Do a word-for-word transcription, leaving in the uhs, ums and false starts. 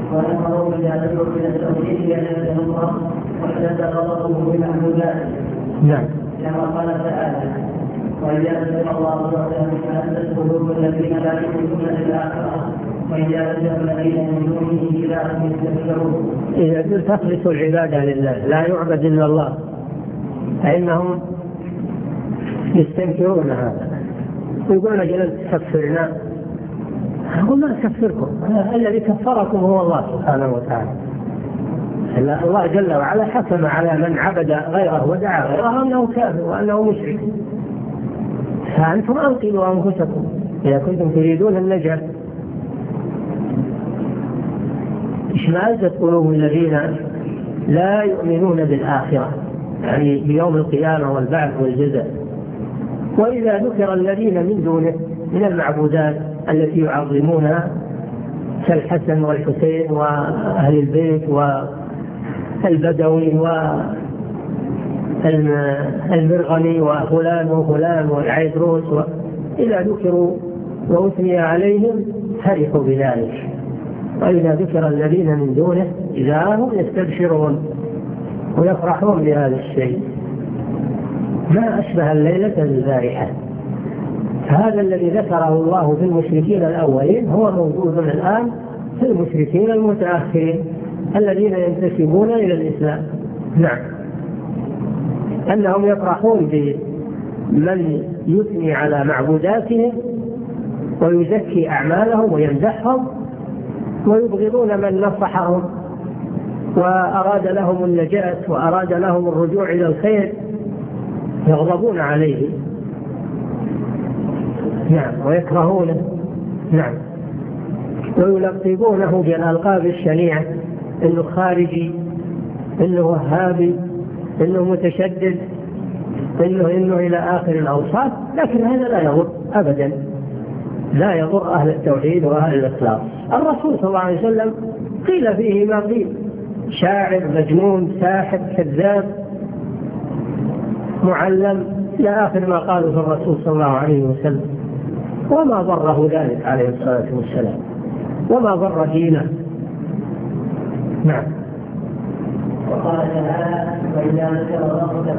ونفروا إذا تدعو إلى التوحيد لأن الله وحدث غضبه بمحمودات. نعم. كما قال تعالى: وإذا ذكر الله وحده فأنزلت قلوب الذين لا يؤمنون بالآخرة وإذا ذكر الذين من دونه إذا هم يستكبرون. إذا تخلص العبادة لله لا يعبد إلا الله فإنهم يستنكرون هذا، يقولون جلد تكفرنا. أقول ما كفركم، الذي كفركم هو الله سبحانه وتعالى. الله جل وعلا حكم على من عبد غيره ودعا غيره أنه كافر وأنه مشرك، فأنتم أنقذوا أنفسكم إذا كنتم تريدون النجاة. اشمئزت قلوب الذين لا يؤمنون بالآخرة، يعني بيوم القيامة والبعث والجزاء. وإذا ذكر الذين من دونه من المعبودات التي يعظمونها كالحسن والحسين وأهل البيت والبدوي والمرغني وفلان وفلان والعيدروس، إذا ذكروا وأثني عليهم فرحوا بذلك. وإذا ذكر الذين من دونه إذا هم يستبشرون ويفرحون بهذا الشيء. ما أشبه الليلة البارحة. هذا الذي ذكره الله في المشركين الأولين هو موجود الآن في المشركين المتأخرين الذين ينتسبون إلى الإسلام. نعم. أنهم يفرحون بمن يثني على معبوداتهم ويزكي أعمالهم ويمدحهم، ويبغضون من نصحهم وأراد لهم النجاة وأراد لهم الرجوع إلى الخير، يغضبون عليه. نعم. ويكرهونه. نعم. ويلقبونه بالألقاب الشنيعة، إنه خارجي، إنه وهابي، إنه متشدد، إنه إنه إلى آخر الأوصاف. لكن هذا لا يضر أبدا، لا يضر أهل التوحيد وأهل الإخلاص. الرسول صلى الله عليه وسلم قيل فيه ما قيل: شاعر، مجنون، ساحر، كذاب، معلم، إلى آخر ما قالوا في الرسول صلى الله عليه وسلم، وما ضره ذلك عليه الصلاة والسلام، وما ضر دينه. نعم. وقال تعالى: وإذا ذكر الله